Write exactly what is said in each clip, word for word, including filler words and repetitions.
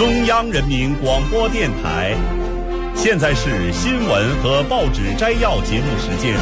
中央人民广播电台。现在是新闻和报纸摘要节目时间。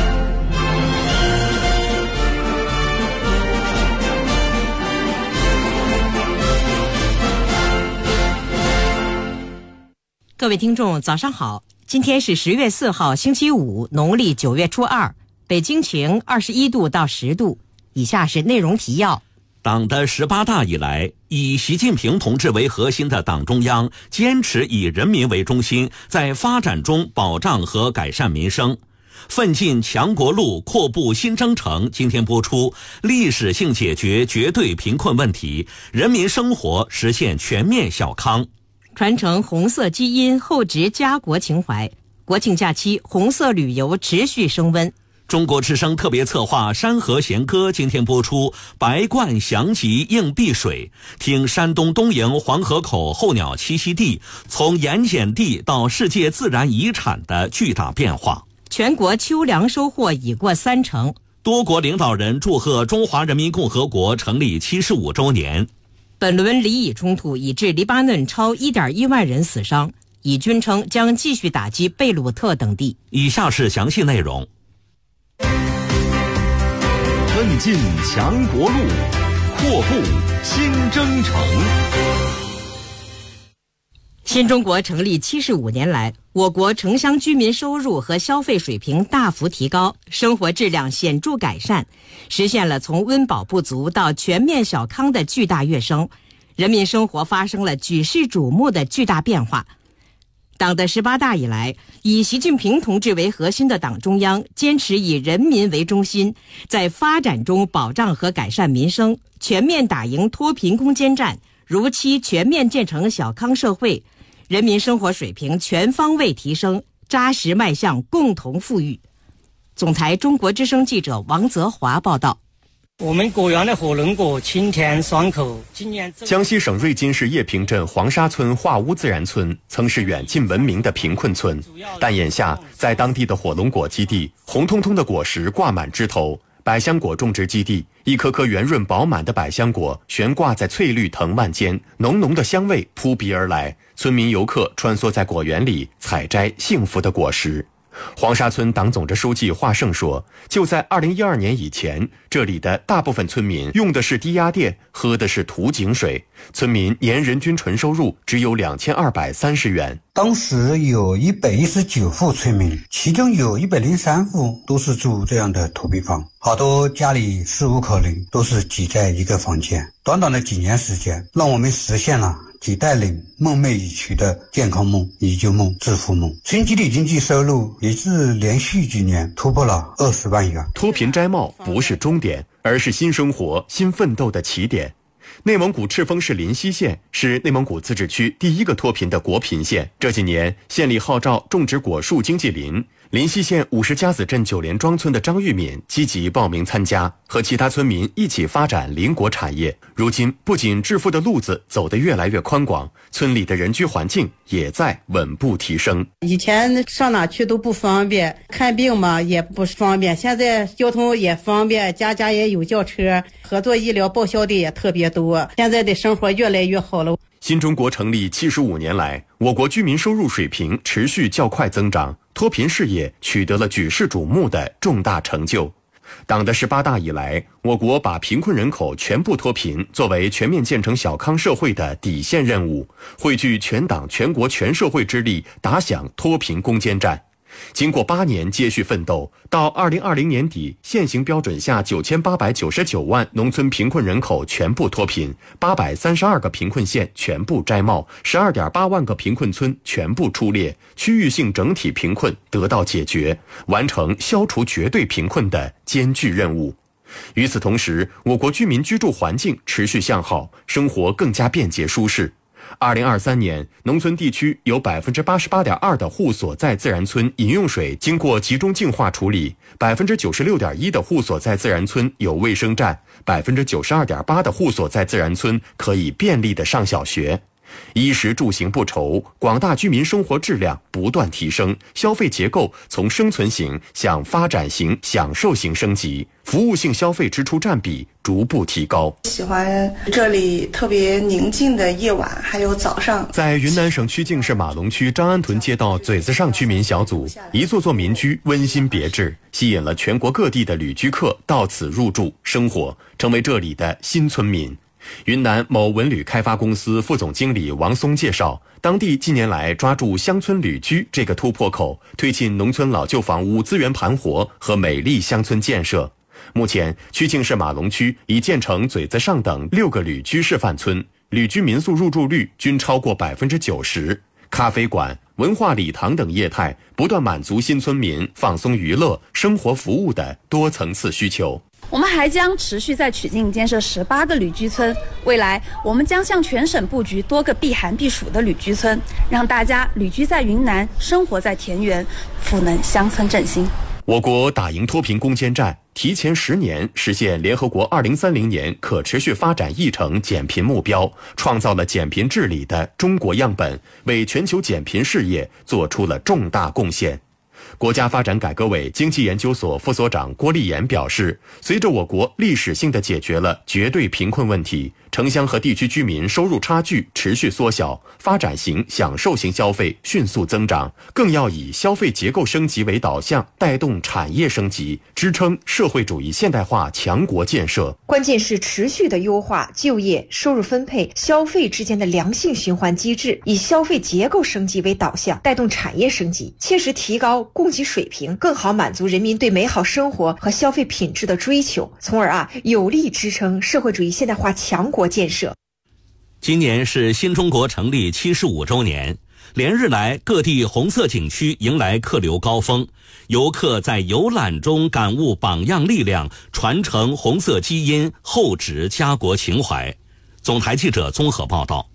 各位听众，早上好！今天是十月四号，星期五，农历九月初二，北京晴，二十一度到十度。以下是内容提要。 党的十八大以来，以习近平同志为核心的党中央坚持以人民为中心，在发展中保障和改善民生。奋进强国路，阔步新征程今天播出，历史性解决绝对贫困问题，人民生活实现全面小康。 传承红色基因，厚植家国情怀。国庆假期，红色旅游持续升温。 中国之声特别策划《山河弦歌》今天播出，白鹳翔集映碧水，听山东东营黄河口候鸟栖息地从盐碱地到世界自然遗产的巨大变化。 全国秋粮收获已过三成。 多国领导人祝贺中华人民共和国成立七十五周年。 本轮黎以冲突已致黎巴嫩超 一点一万人死伤，以军称将继续打击贝鲁特等地。 以下是详细内容。 奋进强国路，阔步新征程。 新中国成立七十五年来，我国城乡居民收入和消费水平大幅提高，生活质量显著改善，实现了从温饱不足到全面小康的巨大跃升，人民生活发生了举世瞩目的巨大变化。党的十八大以来，以习近平同志为核心的党中央坚持以人民为中心，在发展中保障和改善民生，全面打赢脱贫攻坚战，如期全面建成小康社会，人民生活水平全方位提升，扎实迈向共同富裕。总台中国之声记者王泽华报道。 我们果园的火龙果清甜爽口。今年江西省瑞金市叶坪镇黄沙村化屋自然村曾是远近闻名的贫困村，但眼下在当地的火龙果基地，红彤彤的果实挂满枝头，百香果种植基地，一颗颗圆润饱满的百香果悬挂在翠绿藤蔓间，浓浓的香味扑鼻而来，村民游客穿梭在果园里采摘幸福的果实。黄沙村党总支书记华胜说，就在二零一二年以前，这里的大部分村民用的是低压电，喝的是土井水，村民年人均纯收入只有两千二百三十元。 当时有一百一十九户村民，其中有一百零三户都是住这样的土坯房，好多家里四五口人都是挤在一个房间。短短的几年时间，让我们实现了几代人梦寐以求的健康梦、以旧梦、致富梦。村集体经济收入也是连续几年突破了二十万元。 脱贫摘帽不是终点，而是新生活、新奋斗的起点。内蒙古赤峰市临溪县是内蒙古自治区第一个脱贫的国贫县。这几年，县里号召种植果树经济林。临溪县五十家子镇九连庄村的张玉敏积极报名参加，和其他村民一起发展邻国产业。如今，不仅致富的路子走得越来越宽广，村里的人居环境也在稳步提升。 以前上哪去都不方便，看病嘛也不方便，现在交通也方便，家家也有轿车，合作医疗报销的也特别多，现在的生活越来越好了。 新中国成立七十五年来，我国居民收入水平持续较快增长，脱贫事业取得了举世瞩目的重大成就。党的十八大以来，我国把贫困人口全部脱贫作为全面建成小康社会的底线任务，汇聚全党全国全社会之力，打响脱贫攻坚战。经过八年接续奋斗，到二零二零年底，现行标准下九千八百九十九万农村贫困人口全部脱贫，八百三十二个贫困县全部摘帽，十二点八万个贫困村全部出列，区域性整体贫困得到解决，完成消除绝对贫困的艰巨任务。与此同时，我国居民居住环境持续向好，生活更加便捷舒适。二零二三年，农村地区有 百分之八十八点二 的户所在自然村饮用水经过集中净化处理， 百分之九十六点一 的户所在自然村有卫生站， 百分之九十二点八 的户所在自然村可以便利的上小学。 衣食住行不愁，广大居民生活质量不断提升，消费结构从生存型向发展型、享受型升级，服务性消费支出占比逐步提高。 喜欢这里特别宁静的夜晚，还有早上。 在云南省曲靖市马龙区张安屯街道嘴子上居民小组，一座座民居温馨别致，吸引了全国各地的旅居客到此入住生活，成为这里的新村民。云南某文旅开发公司副总经理王松介绍，当地近年来抓住乡村旅居这个突破口，推进农村老旧房屋资源盘活和美丽乡村建设。目前，曲靖市马龙区已建成嘴子上等六个旅居示范村，旅居民宿入住率均超过百分之九十。咖啡馆、文化礼堂等业态不断满足新村民放松娱乐、生活服务的多层次需求。 我们还将持续在曲靖建设十八个旅居村，未来我们将向全省布局多个避寒避暑的旅居村，让大家旅居在云南，生活在田园，赋能乡村振兴。 我国打赢脱贫攻坚战，提前十年实现联合国二零三零年可持续发展议程减贫目标，创造了减贫治理的中国样本，为全球减贫事业做出了重大贡献。国家发展改革委经济研究所副所长郭立言表示，随着我国历史性地解决了绝对贫困问题，城乡和地区居民收入差距持续缩小，发展型、享受型消费迅速增长，更要以消费结构升级为导向，带动产业升级，支撑社会主义现代化强国建设。 关键是持续地优化就业、收入分配、消费之间的良性循环机制，以消费结构升级为导向，带动产业升级，切实提高供给水平，更好满足人民对美好生活和消费品质的追求，从而啊有力支撑社会主义现代化强国建设。 今年是新中国成立七十五周年，连日来各地红色景区迎来客流高峰，游客在游览中感悟榜样力量，传承红色基因，厚植家国情怀。总台记者综合报道。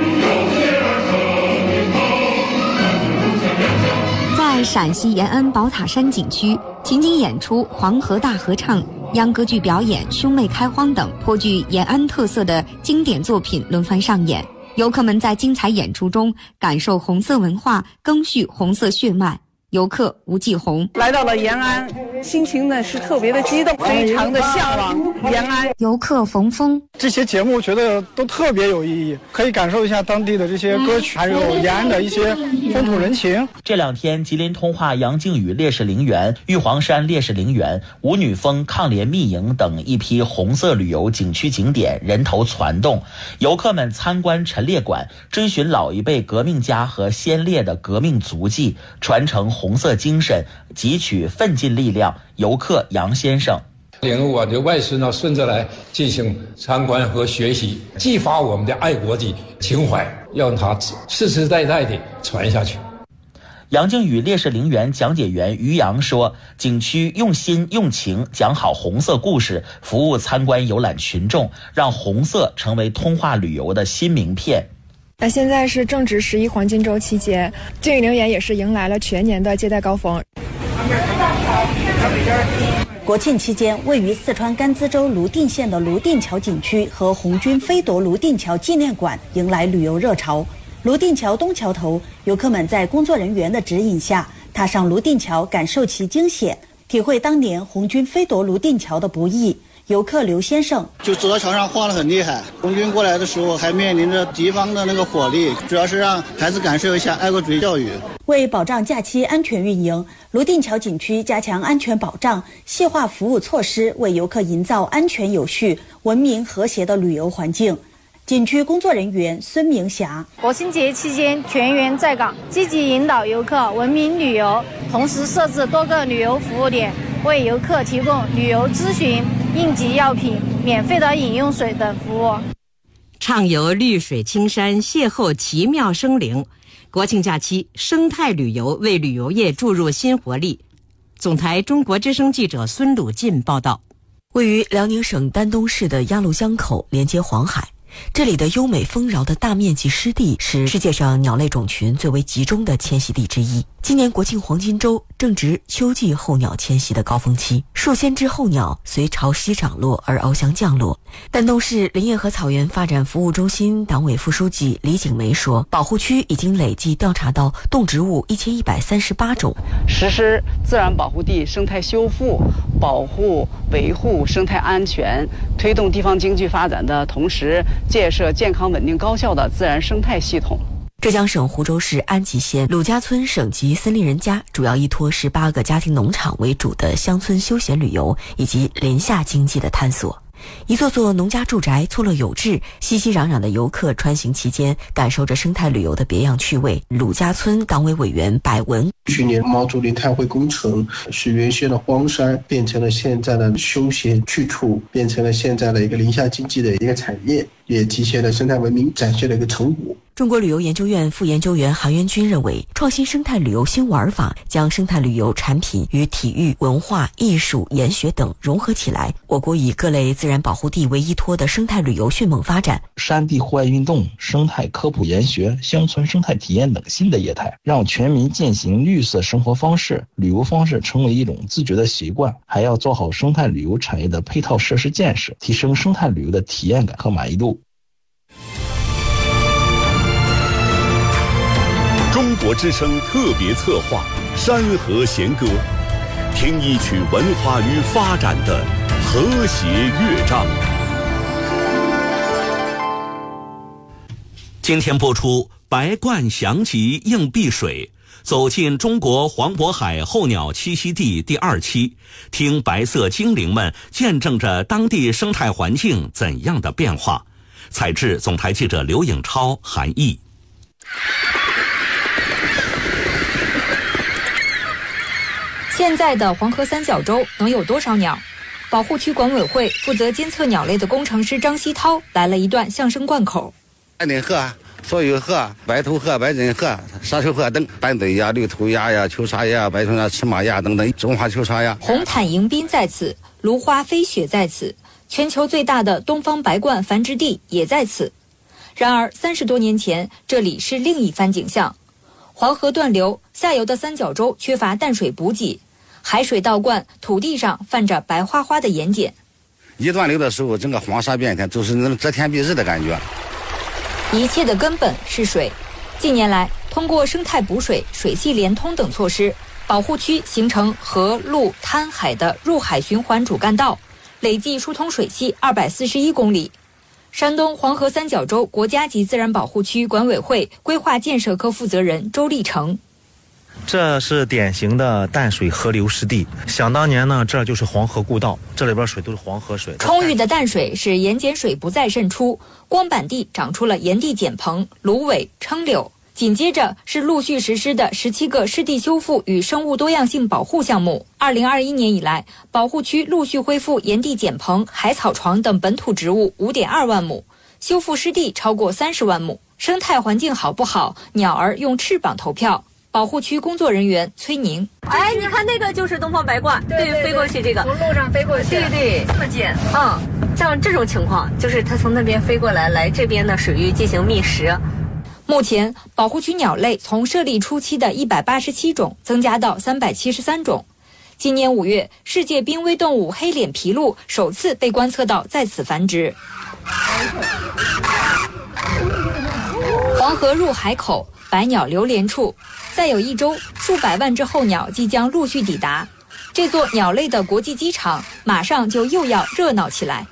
在陕西延安宝塔山景区，情景演出、黄河大合唱、秧歌剧表演、兄妹开荒等颇具延安特色的经典作品轮番上演，游客们在精彩演出中感受红色文化，赓续红色血脉。游客吴继红来到了延安，心情呢是特别的激动，非常的向往延安。 游客冯峰， 这些节目我觉得都特别有意义，可以感受一下当地的这些歌曲，还有延安的一些风土人情。 这两天，吉林通化杨靖宇烈士陵园、玉皇山烈士陵园、舞女峰抗联密营等一批红色旅游景区景点人头攒动，游客们参观陈列馆，追寻老一辈革命家和先烈的革命足迹，传承红色精神，汲取奋进力量。游客杨先生， 领着我的外孙呢顺着来进行参观和学习，激发我们的爱国的情怀，让它世世代代的传下去。 杨靖宇烈士陵园讲解员于洋说，景区用心用情讲好红色故事，服务参观游览群众，让红色成为通化旅游的新名片。 那现在是正值十一黄金周期间，靖宇陵园也是迎来了全年的接待高峰。 国庆期间，位于四川甘孜州泸定县的泸定桥景区和红军飞夺泸定桥纪念馆迎来旅游热潮。泸定桥东桥头，游客们在工作人员的指引下，踏上泸定桥，感受其惊险，体会当年红军飞夺泸定桥的不易。游客刘先生就走到桥上晃得很厉害，红军过来的时候还面临着敌方的那个火力，主要是让孩子感受一下爱国主义教育。 为保障假期安全运营，泸定桥景区加强安全保障，细化服务措施，为游客营造安全有序、文明和谐的旅游环境。景区工作人员孙明霞， 国庆节期间全员在岗，积极引导游客文明旅游，同时设置多个旅游服务点，为游客提供旅游咨询、应急药品、免费的饮用水等服务。 畅游绿水青山，邂逅奇妙生灵。国庆假期，生态旅游为旅游业注入新活力。总台中国之声记者孙鲁进报道。 位于辽宁省丹东市的鸭绿江口连接黄海， 这里的优美丰饶的大面积湿地是世界上鸟类种群最为集中的迁徙地之一。今年国庆黄金周正值秋季候鸟迁徙的高峰期，数千只候鸟随潮汐涨落而翱翔降落。丹东市林业和草原发展服务中心党委副书记李景梅说，保护区已经累计调查到动植物一千一百三十八种， 实施自然保护地生态修复、保护维护生态安全，推动地方经济发展的同时，建设健康稳定高效的自然生态系统。 浙江省湖州市安吉县鲁家村省级森林人家主要依托十八个家庭农场为主的乡村休闲旅游以及林下经济的探索。一座座农家住宅错落有致，熙熙攘攘的游客穿行期间感受着生态旅游的别样趣味。鲁家村党委委员柏文， 去年毛竹林碳汇工程使原先的荒山变成了现在的休闲去处，变成了现在的一个林下经济的一个产业，也体现了生态文明展现了一个成果。 中国旅游研究院副研究员韩元军认为，创新生态旅游新玩法将生态旅游产品与体育、文化、艺术、研学等融合起来。我国以各类自然保护地为依托的生态旅游迅猛发展， 山地户外运动、生态科普研学、乡村生态体验等新的业态，让全民践行绿色生活方式、旅游方式成为一种自觉的习惯。还要做好生态旅游产业的配套设施建设，提升生态旅游的体验感和满意度。 中国之声特别策划《山河弦歌》，听一曲文化与发展的和谐乐章。 今天播出白鹳翔集映碧水，走进中国黄渤海候鸟栖息地第二期，听白色精灵们见证着当地生态环境怎样的变化。采制总台记者刘颖超、韩毅。 现在的黄河三角洲能有多少鸟？保护区管委会负责监测鸟类的工程师张希涛来了一段相声贯口。 丹顶鹤、所有鹤、白头鹤、白枕鹤、沙丘鹤等，丹顶鸭、绿头鸭呀、秋沙鸭、白头鸭、赤马鸭等等，中华秋沙鸭。 红毯迎宾在此，芦花飞雪在此，全球最大的东方白鹳繁殖地也在此。然而三十多年前，这里是另一番景象。黄河断流，下游的三角洲缺乏淡水补给，海水倒灌，土地上泛着白花花的盐碱。 一断流的时候，整个黄沙变天，就是那种遮天蔽日的感觉。 一切的根本是水。近年来，通过生态补水、水系连通等措施，保护区形成河、陆、滩、海的入海循环主干道，累计疏通水系二百四十一公里。山东黄河三角洲国家级自然保护区管委会规划建设科负责人周立成。 这是典型的淡水河流湿地，想当年呢，这就是黄河故道，这里边水都是黄河水。 充裕的淡水使盐碱水不再渗出，光板地长出了盐地碱棚、芦苇、撑柳。紧接着是陆续实施的十七个湿地修复与生物多样性保护项目。二零二一年以来，保护区陆续恢复盐地碱棚、海草床等本土植物五点二万亩，修复湿地超过三十万亩。生态环境好不好，鸟儿用翅膀投票。保护区工作人员崔宁， 哎，你看那个就是东方白鹳，对，对对飞过去这个，从路上飞过去，对对，这么近，嗯，像这种情况，就是它从那边飞过来，来这边的水域进行觅食。 目前，保护区鸟类从设立初期的一百八十七种增加到三百七十三种。今年五月，世界濒危动物黑脸琵鹭首次被观测到在此繁殖。黄河入海口，百鸟流连处。再有一周，数百万只候鸟即将陆续抵达，这座鸟类的国际机场马上就又要热闹起来。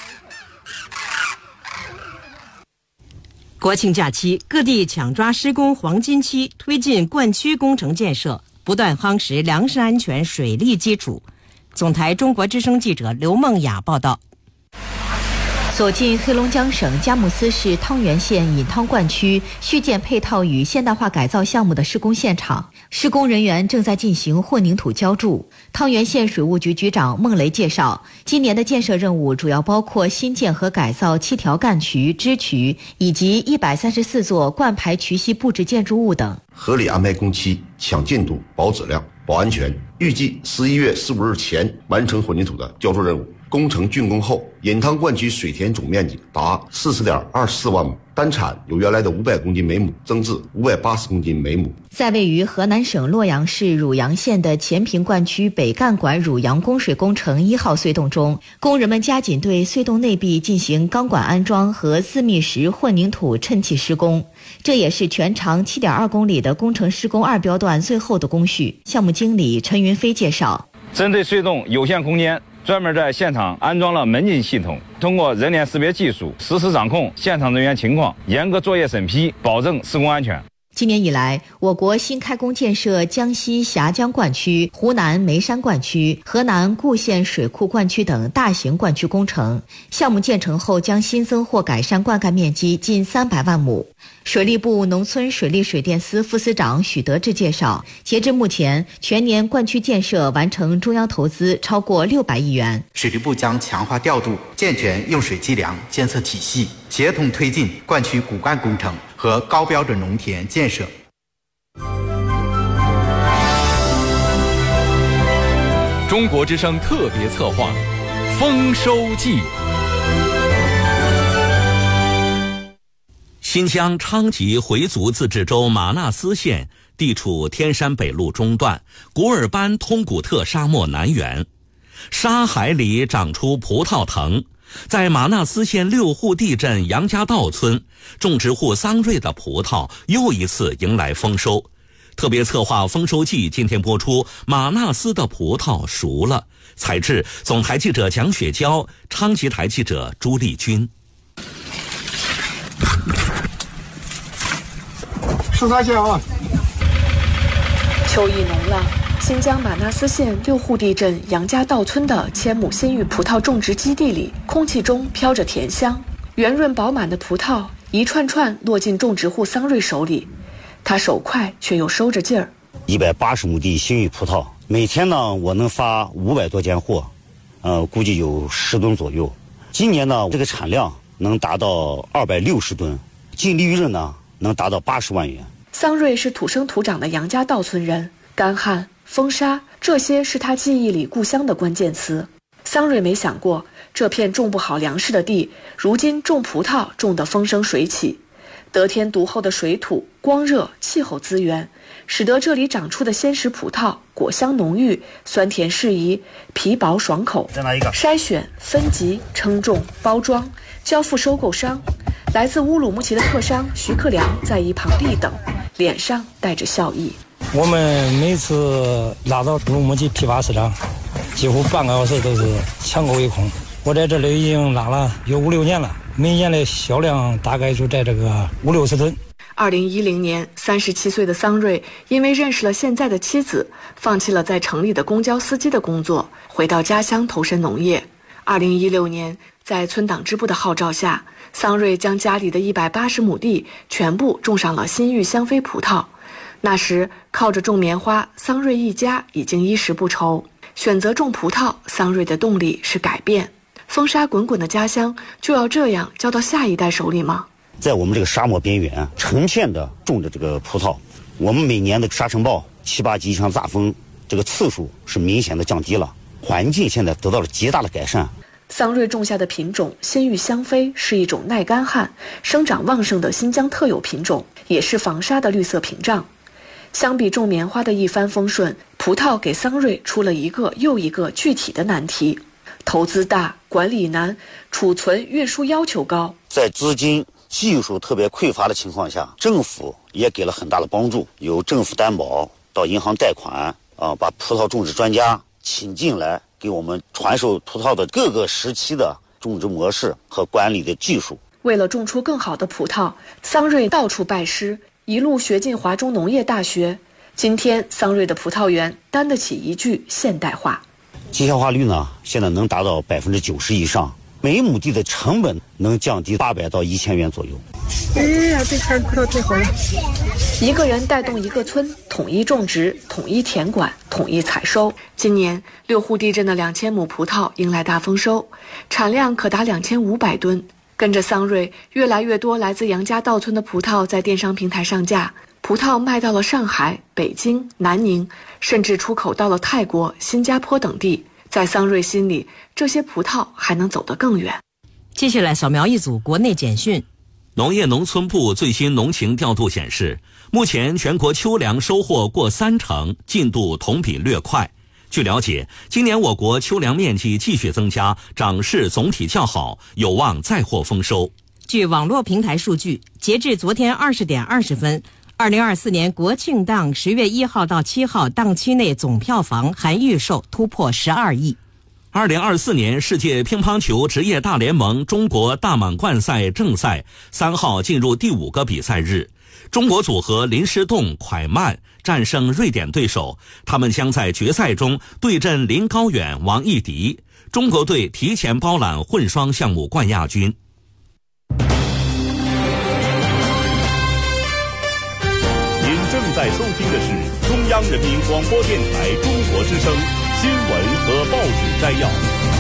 国庆假期，各地抢抓施工黄金期，推进灌区工程建设，不断夯实粮食安全水利基础。总台中国之声记者刘梦雅报道。 所进黑龙江省佳木斯市汤源县引汤灌区续建配套与现代化改造项目的施工现场，施工人员正在进行混凝土浇筑。汤源县水务局局长孟雷介绍，今年的建设任务主要包括新建和改造七条干渠、支渠以及一百三十四座灌排渠系布置建筑物等， 合理安排工期，抢进度，保质量，保安全。预计十一月十五日前完成混凝土的浇筑任务。 工程竣工后，引汤灌区水田总面积达四十点二四万亩，单产由原来的五百公斤每亩增至五百八十公斤每亩。 在位于河南省洛阳市汝阳县的前平灌区北干管汝阳供水工程一号隧洞中，工人们加紧对隧洞内壁进行钢管安装和自密石混凝土衬砌施工，这也是全长 七点二公里的工程施工二标段最后的工序。项目经理陈云飞介绍， 针对隧洞有限空间，专门在现场安装了门禁系统，通过人脸识别技术实时掌控现场人员情况，严格作业审批，保证施工安全。 今年以来，我国新开工建设江西峡江灌区、湖南眉山灌区、河南固县水库灌区等大型灌区工程项目建成后，将新增或改善灌溉面积近三百万亩。水利部农村水利水电司副司长许德志介绍，截至目前，全年灌区建设完成中央投资超过六百亿元。 水利部将强化调度，健全用水计量监测体系，协同推进灌区骨干工程和高标准农田建设。 中国之声特别策划《丰收季》。 新疆昌吉回族自治州玛纳斯县地处天山北路中段，古尔班通古特沙漠南缘，沙海里长出葡萄藤。在玛纳斯县六户地镇杨家道村，种植户桑瑞的葡萄又一次迎来丰收。特别策划《丰收季》今天播出，玛纳斯的葡萄熟了。采制总台记者蒋雪娇，昌吉台记者朱丽君。 十三线啊！ 秋意浓了。新疆玛纳斯县六户地镇杨家道村的千亩新域葡萄种植基地里，空气中飘着甜香，圆润饱满的葡萄一串串落进种植户桑瑞手里，他手快却又收着劲儿。 一百八十亩地新域葡萄，每天呢我能发五百多件货，呃，估计有十吨左右。今年呢这个产量能达到二百六十吨，净利润呢能达到八十万元。 桑瑞是土生土长的杨家道村人，干旱、风沙，这些是他记忆里故乡的关键词。桑瑞没想过，这片种不好粮食的地，如今种葡萄种得风生水起。得天独厚的水土、光热、气候资源，使得这里长出的鲜食葡萄果香浓郁，酸甜适宜，皮薄爽口。 再拿一个。 筛选、分级、称重、包装，交付收购商。来自乌鲁木齐的客商徐克良在一旁立等，脸上带着笑意。 我们每次拉到乌鲁木齐批发市场，几乎半个小时都是抢购一空。我在这里已经拉了有五六年了，每年的销量大概就在这个五六十吨。 二零一零年，三十七岁的桑瑞因为认识了现在的妻子，放弃了在城里的公交司机的工作，回到家乡投身农业。二零一六年，在村党支部的号召下，桑瑞将家里的一百八十亩地全部种上了新域香妃葡萄。那时，靠着种棉花，桑瑞一家已经衣食不愁。选择种葡萄，桑瑞的动力是改变。风沙滚滚的家乡就要这样交到下一代手里吗？ 在我们这个沙漠边缘，成片的种着这个葡萄，我们每年的沙尘暴、七八级以上大风，这个次数是明显的降低了，环境现在得到了极大的改善。 桑瑞种下的品种新域香妃是一种耐干旱、生长旺盛的新疆特有品种，也是防沙的绿色屏障。相比种棉花的一帆风顺，葡萄给桑瑞出了一个又一个具体的难题：投资大、管理难、储存运输要求高。 在资金、技术特别匮乏的情况下，政府也给了很大的帮助，由政府担保到银行贷款啊，把葡萄种植专家请进来，给我们传授葡萄的各个时期的种植模式和管理的技术。 为了种出更好的葡萄，桑瑞到处拜师，一路学进华中农业大学。今天，桑瑞的葡萄园担得起一句现代化。 绩效化率呢，现在能达到百分之九十以上，每亩地的成本能降低八百到一千元左右。 哎呀，这块葡萄太好了！ 一个人带动一个村，统一种植，统一田管，统一采收。今年六户地镇的两千亩葡萄迎来大丰收，产量可达两千五百吨。跟着桑瑞，越来越多来自杨家道村的葡萄在电商平台上架，葡萄卖到了上海、北京、南宁，甚至出口到了泰国、新加坡等地。 在桑瑞心里，这些葡萄还能走得更远。 接下来扫描一组国内简讯。 农业农村部最新农情调度显示，目前全国秋粮收获过三成，进度同比略快。据了解，今年我国秋粮面积继续增加，长势总体较好，有望再获丰收。 据网络平台数据，截至昨天二十点二十分，二零二四年国庆档十月一号到七号档期内总票房含预售突破十二亿。 二零二四年世界乒乓球职业大联盟中国大满贯赛正赛三号进入第五个比赛日，中国组合林诗栋、蒯曼战胜瑞典对手，他们将在决赛中对阵林高远、王艺迪。中国队提前包揽混双项目冠亚军。 您正在收听的是中央人民广播电台中国之声新闻和报纸摘要。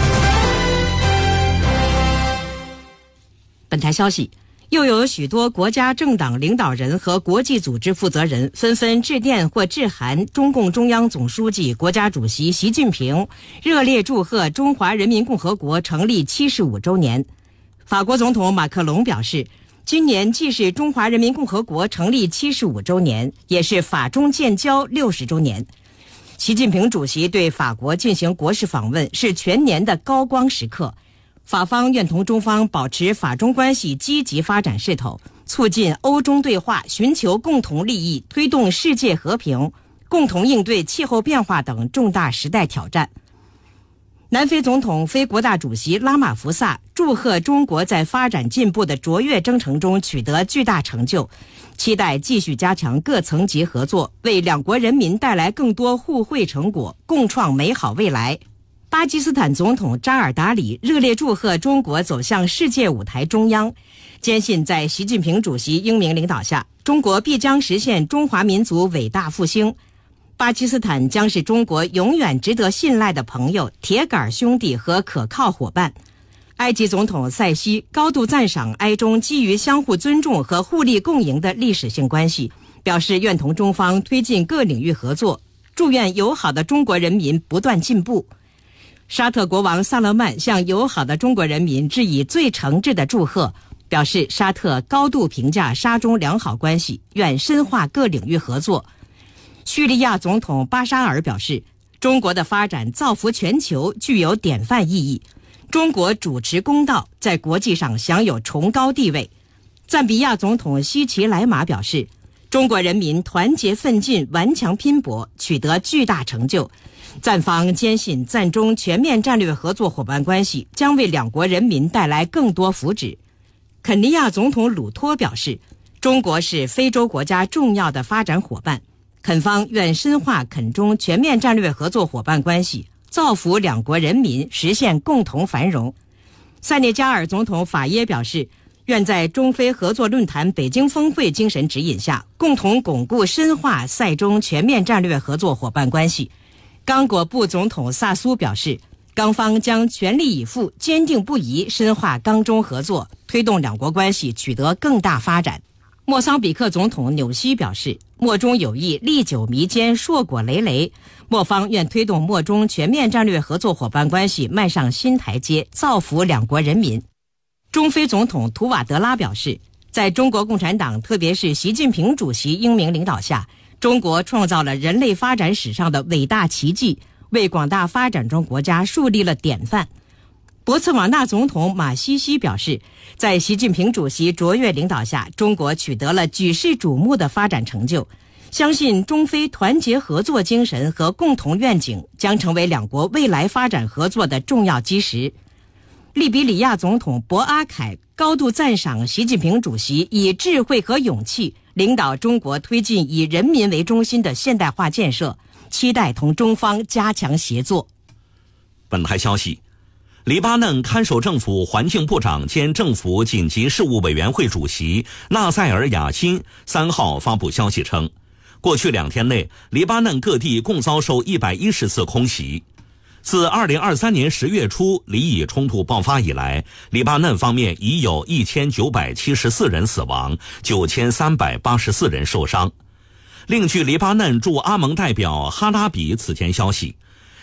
本台消息，又有许多国家政党领导人和国际组织负责人纷纷致电或致函中共中央总书记、国家主席习近平，热烈祝贺中华人民共和国成立七十五周年。法国总统马克龙表示，今年既是中华人民共和国成立七十五周年，也是法中建交六十周年。习近平主席对法国进行国事访问，是全年的高光时刻。法方愿同中方保持法中关系积极发展势头，促进欧中对话，寻求共同利益，推动世界和平，共同应对气候变化等重大时代挑战。南非总统非国大主席拉马福萨祝贺中国在发展进步的卓越征程中取得巨大成就，期待继续加强各层级合作，为两国人民带来更多互惠成果，共创美好未来。巴基斯坦总统扎尔达里热烈祝贺中国走向世界舞台中央，坚信在习近平主席英明领导下，中国必将实现中华民族伟大复兴。巴基斯坦将是中国永远值得信赖的朋友、铁杆兄弟和可靠伙伴。埃及总统塞西高度赞赏埃中基于相互尊重和互利共赢的历史性关系，表示愿同中方推进各领域合作，祝愿友好的中国人民不断进步。沙特国王萨勒曼向友好的中国人民致以最诚挚的祝贺，表示沙特高度评价沙中良好关系，愿深化各领域合作。叙利亚总统巴沙尔表示，中国的发展造福全球，具有典范意义。中国主持公道，在国际上享有崇高地位。赞比亚总统西奇莱马表示，中国人民团结奋进，顽强拼搏，取得巨大成就。赞方坚信赞中全面战略合作伙伴关系将为两国人民带来更多福祉。肯尼亚总统鲁托表示，中国是非洲国家重要的发展伙伴，肯方愿深化肯中全面战略合作伙伴关系，造福两国人民，实现共同繁荣。塞内加尔总统法耶表示，愿在中非合作论坛北京峰会精神指引下，共同巩固深化塞中全面战略合作伙伴关系。刚果布总统萨苏表示，刚方将全力以赴、坚定不移深化刚中合作，推动两国关系取得更大发展。莫桑比克总统纽西表示，莫中友谊历久弥坚，硕果累累，莫方愿推动莫中全面战略合作伙伴关系迈上新台阶，造福两国人民。中非总统图瓦德拉表示，在中国共产党特别是习近平主席英明领导下，中国创造了人类发展史上的伟大奇迹，为广大发展中国家树立了典范。博茨瓦纳总统马西西表示，在习近平主席卓越领导下，中国取得了举世瞩目的发展成就，相信中非团结合作精神和共同愿景将成为两国未来发展合作的重要基石。利比里亚总统博阿凯高度赞赏习近平主席以智慧和勇气领导中国推进以人民为中心的现代化建设，期待同中方加强协作。 本台消息，黎巴嫩看守政府环境部长兼政府紧急事务委员会主席纳赛尔·雅辛三号发布消息称，过去两天内，黎巴嫩各地共遭受一百一十次空袭。自二零二三年十月初黎以冲突爆发以来，黎巴嫩方面已有一千九百七十四人死亡，九千三百八十四人受伤。另据黎巴嫩驻阿盟代表哈拉比此前消息，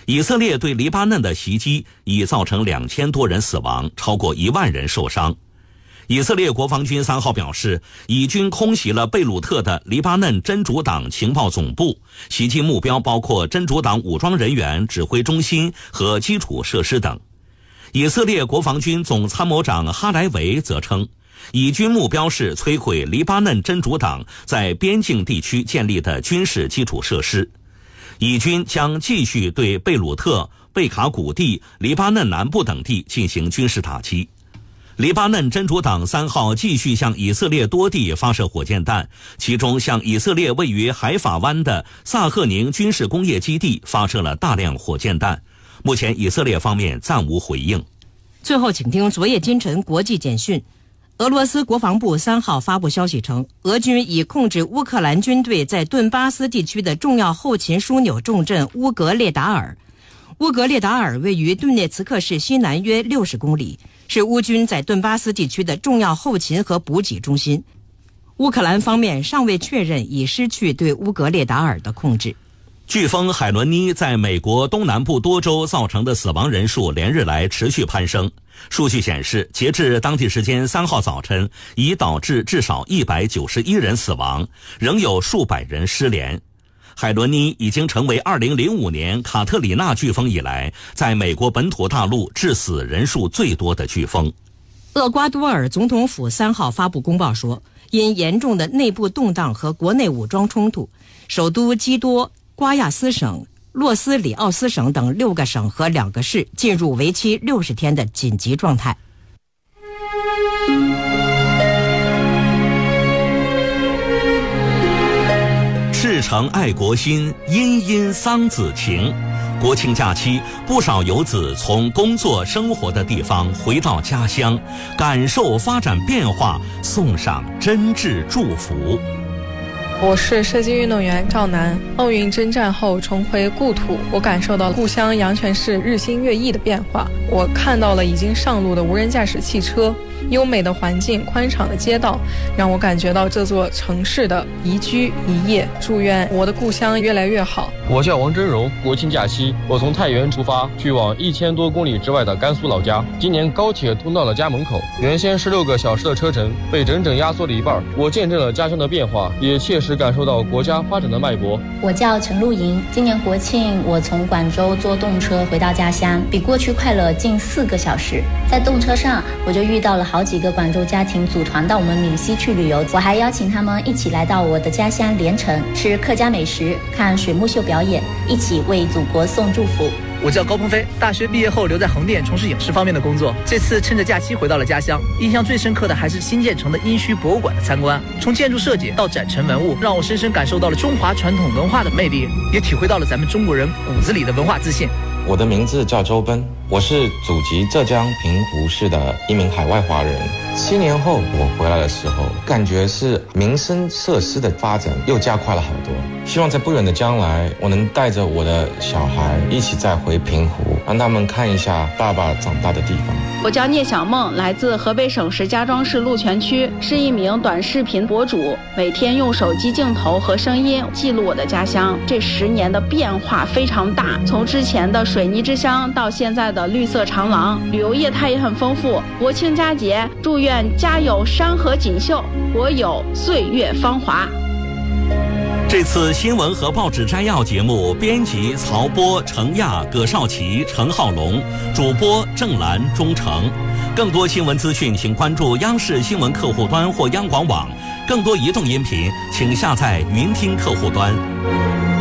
以色列对黎巴嫩的袭击已造成两千多人死亡，超过一万人受伤。以色列国防军三号表示，以军空袭了贝鲁特的黎巴嫩真主党情报总部，袭击目标包括真主党武装人员指挥中心和基础设施等。以色列国防军总参谋长哈莱维则称，以军目标是摧毁黎巴嫩真主党在边境地区建立的军事基础设施。以军将继续对贝鲁特、贝卡谷地、黎巴嫩南部等地进行军事打击。黎巴嫩真主党三号继续向以色列多地发射火箭弹，其中向以色列位于海法湾的萨赫宁军事工业基地发射了大量火箭弹。目前以色列方面暂无回应。 最后请听昨夜今晨国际简讯。俄罗斯国防部三号发布消息称，俄军已控制乌克兰军队在顿巴斯地区的重要后勤枢纽重镇乌格列达尔。乌格列达尔位于顿涅茨克市西南约六十公里，是乌军在顿巴斯地区的重要后勤和补给中心。乌克兰方面尚未确认已失去对乌格列达尔的控制。 飓风海伦妮在美国东南部多州造成的死亡人数连日来持续攀升。数据显示，截至当地时间三号早晨，已导致至少一百九十一人死亡，仍有数百人失联。海伦妮已经成为二零零五年卡特里娜飓风以来，在美国本土大陆致死人数最多的飓风。 厄瓜多尔总统府三号发布公报说，因严重的内部动荡和国内武装冲突，首都基多、瓜亚斯省、洛斯里奥斯省等六个省和两个市进入为期六十天的紧急状态。 赤诚爱国心，殷殷桑梓情。国庆假期，不少游子从工作生活的地方回到家乡，感受发展变化，送上真挚祝福。 我是射击运动员赵楠。奥运征战后重回故土，我感受到故乡阳泉市日新月异的变化。我看到了已经上路的无人驾驶汽车，优美的环境，宽敞的街道，让我感觉到这座城市的宜居宜业。祝愿我的故乡越来越好。 我叫王真荣，国庆假期我从太原出发，去往一千多公里之外的甘肃老家。今年高铁通到了家门口，原先十六个小时的车程被整整压缩了一半。我见证了家乡的变化，也切实感受到国家发展的脉搏。 我叫陈露莹，今年国庆我从广州坐动车回到家乡，比过去快了近四个小时。在动车上，我就遇到了好几个广州家庭组团到我们闽西去旅游，我还邀请他们一起来到我的家乡连城，吃客家美食，看水幕秀表演，一起为祖国送祝福。 我叫高鹏飞，大学毕业后留在横店从事影视方面的工作。这次趁着假期回到了家乡，印象最深刻的还是新建成的殷墟博物馆的参观。从建筑设计到展陈文物，让我深深感受到了中华传统文化的魅力，也体会到了咱们中国人骨子里的文化自信。 我的名字叫周奔，我是祖籍浙江平湖市的一名海外华人。七年后我回来的时候，感觉是民生设施的发展又加快了好多。希望在不远的将来，我能带着我的小孩一起再回平湖，让他们看一下爸爸长大的地方。 我叫聂小梦，来自河北省石家庄市鹿泉区，是一名短视频博主，每天用手机镜头和声音记录我的家乡。这十年的变化非常大，从之前的水泥之乡到现在的绿色长廊，旅游业态也很丰富。国庆佳节，祝愿家有山河锦绣，国有岁月芳华。 这次新闻和报纸摘要节目，编辑曹波、程亚、葛少奇、程浩龙，主播郑兰、钟诚。更多新闻资讯，请关注央视新闻客户端或央广网。更多移动音频，请下载云听客户端。